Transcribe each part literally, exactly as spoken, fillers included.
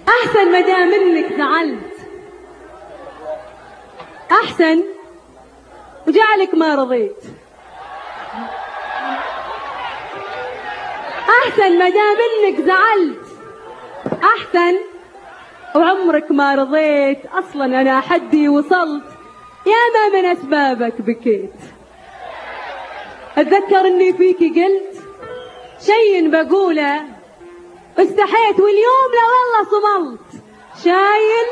أحسن مدام إنك زعلت، أحسن وجعلك ما رضيت. أحسن مدام إنك زعلت، أحسن وعمرك ما رضيت. أصلا أنا حدي وصلت يا ما من أسبابك بكيت. أتذكر إني فيكي قلت شيء بقوله استحيت، واليوم لا والله صملت. شايل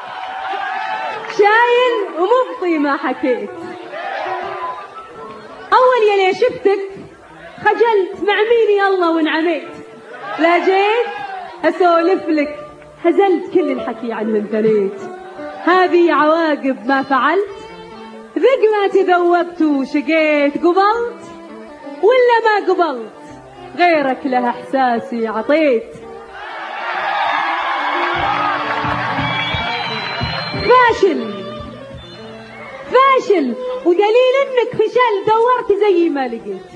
شايل ومبطي ما حكيت. أول يلي شفتك خجلت، مع مين يلا وانعميت. لا جيت أسولف لك هزلت، كل الحكي عنه انتنيت. هذه عواقب ما فعلت، ذق ما تذوبت وشقيت. قبلت ولا ما قبلت، غيرك له احساسي عطيت. فاشل فاشل ودليل انك فشل، دورت زي ما لقيت.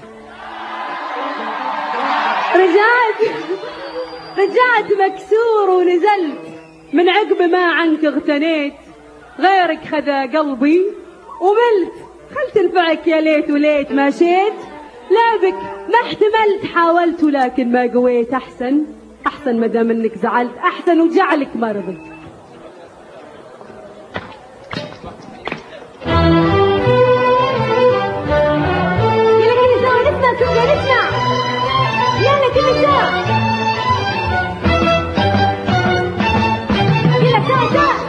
رجعت رجعت مكسور ونزلت، من عقب ما عنك اغتنيت. غيرك خذا قلبي وملت، خلت انفعك يا ليت وليت. ماشيت لا بك ما احتملت، حاولت ولكن ما قويت. احسن احسن مدام انك زعلت، احسن وجعلك ما رضيت. يلا كل سوا نسمع كل نسمع، يلا كل سوا، يلا سوا سوا.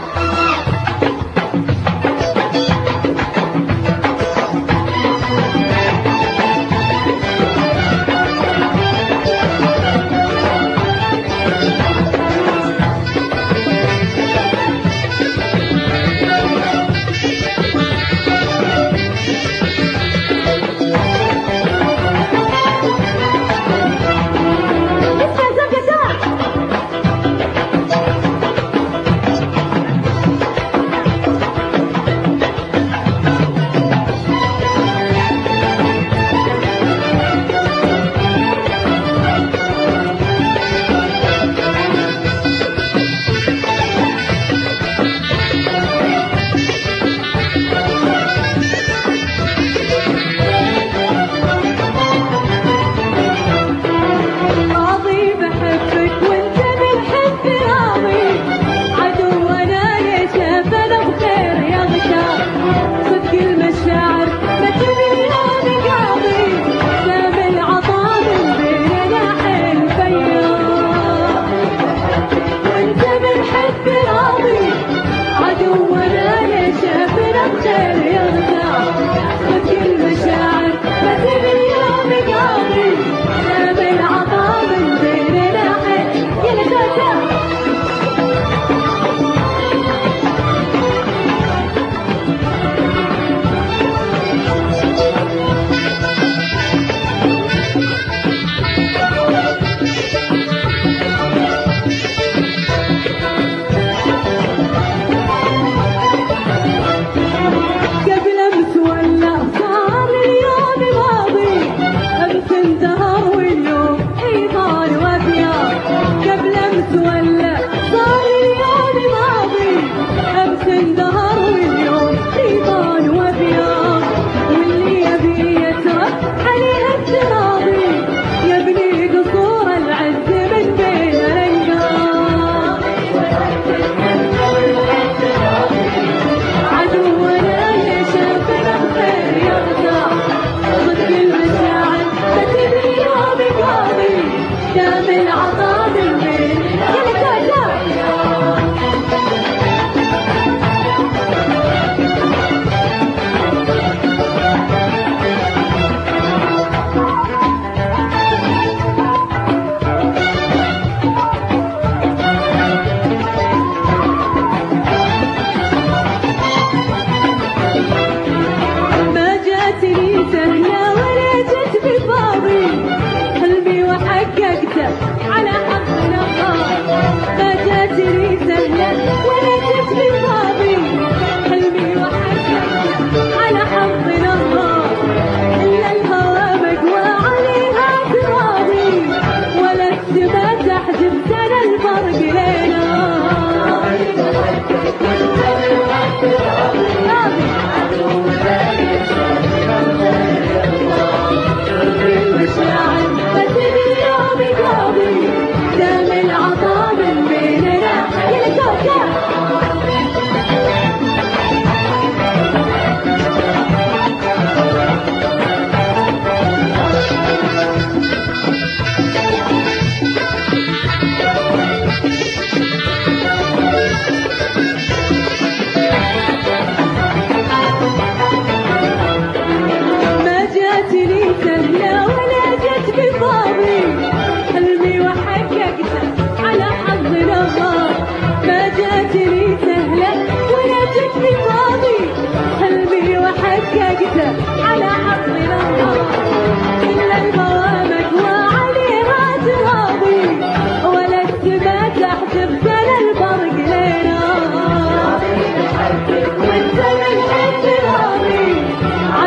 على حقنا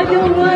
جوا